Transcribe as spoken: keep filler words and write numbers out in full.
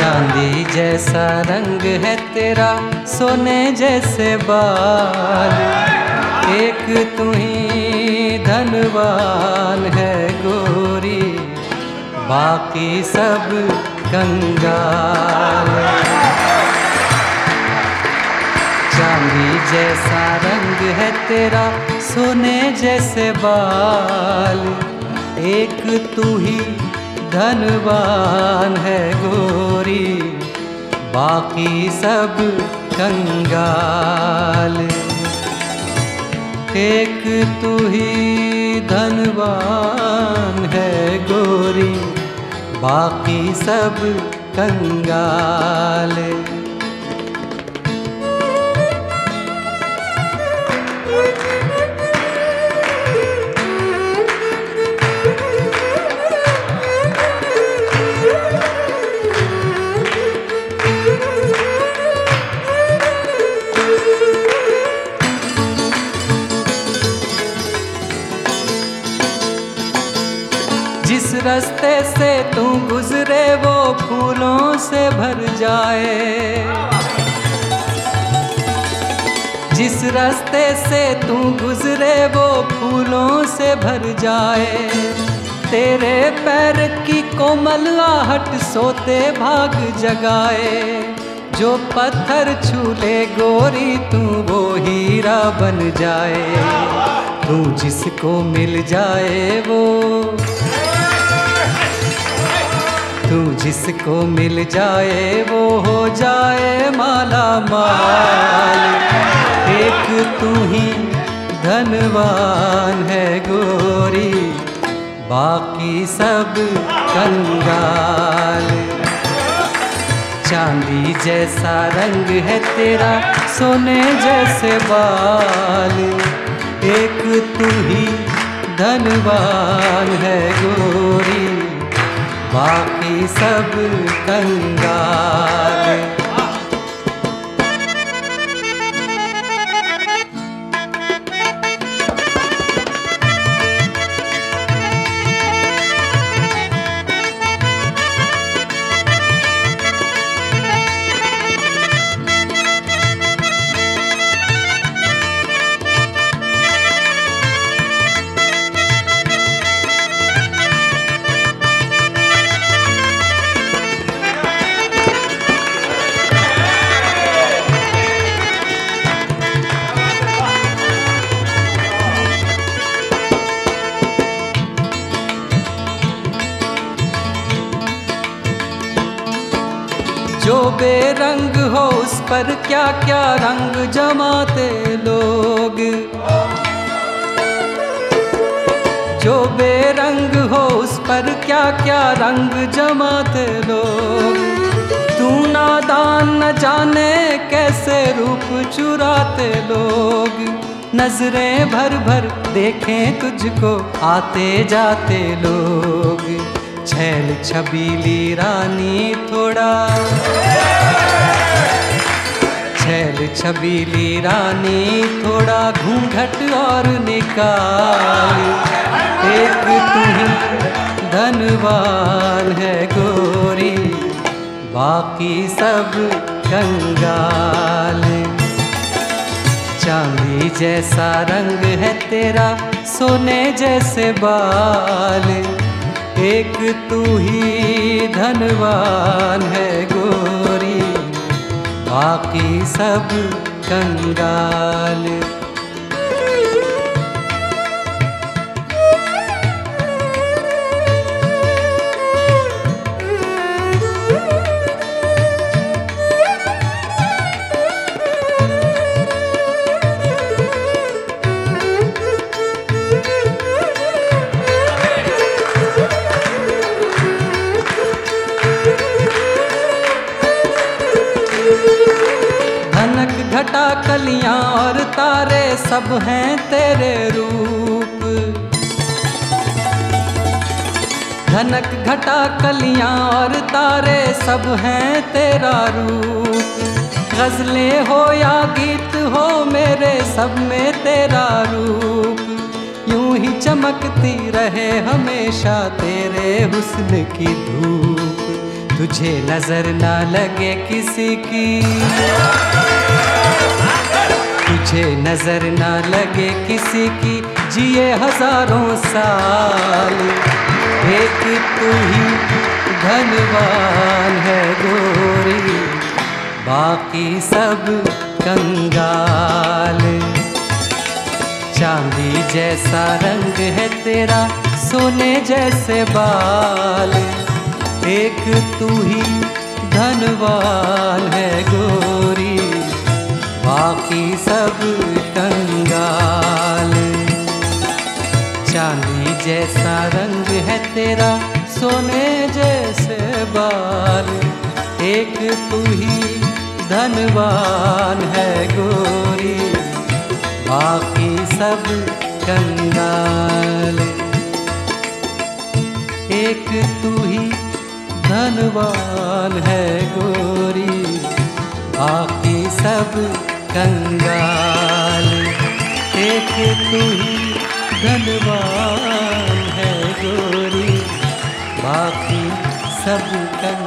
चांदी जैसा रंग है तेरा, सोने जैसे बाल, एक तू ही धनवान है गोरी, बाकी सब कंगाल। चांदी जैसा रंग है तेरा, सोने जैसे बाल, एक तू ही धनवान है गोरी, बाकी सब कंगाल। एक तू ही धनवान है गोरी, बाकी सब कंगाल। जिस रास्ते से तू गुजरे वो फूलों से भर जाए, जिस रास्ते से तू गुजरे वो फूलों से भर जाए, तेरे पैर की कोमल आहट सोते भाग जगाए, जो पत्थर छू ले गोरी तू वो हीरा बन जाए, तू जिसको मिल जाए वो, तू जिसको मिल जाए वो हो जाए माला माल। एक तू ही धनवान है गोरी, बाकी सब कंगाल। चांदी जैसा रंग है तेरा, सोने जैसे बाल, एक तू ही धनवान है गोरी, बाकी सब कंगाल। जो बेरंग हो उस पर क्या क्या रंग जमाते लोग, जो बेरंग हो उस पर क्या क्या रंग जमाते लोग, तू नादान न जाने कैसे रूप चुराते लोग, नजरें भर भर देखें तुझको आते जाते लोग, छैल छबीली रानी थोड़ा, छैल छबीली रानी थोड़ा घूंघट और निकाल, एक तू ही धनवान है गोरी, बाकी सब कंगाल। चांदी जैसा रंग है तेरा, सोने जैसे बाल, एक तू ही धनवान है गोरी, बाकी सब कंगाल। धनक घटा कलियां और तारे सब हैं तेरे रूप, धनक घटा कलियां और तारे सब हैं तेरा रूप, गजलें हो या गीत हो मेरे सब में तेरा रूप, यूं ही चमकती रहे हमेशा तेरे हुस्न की धूप, तुझे नजर ना लगे किसी की, तुझे नजर ना लगे किसी की, जिए हजारों साल। एक तू ही धनवान है गोरी, बाकी सब कंगाल। चांदी जैसा रंग है तेरा, सोने जैसे बाल। एक तू ही धनवान है गोरी, बाकी सब कंगाल। चांदी जैसा रंग है तेरा, सोने जैसे बाल। एक तू ही धनवान है गोरी, बाकी सब कंगाल। एक तू ही धनवान है गोरी, बाकी सब कंगाल। एक तू ही धनवान है गोरी, बाकी सब कंगाल।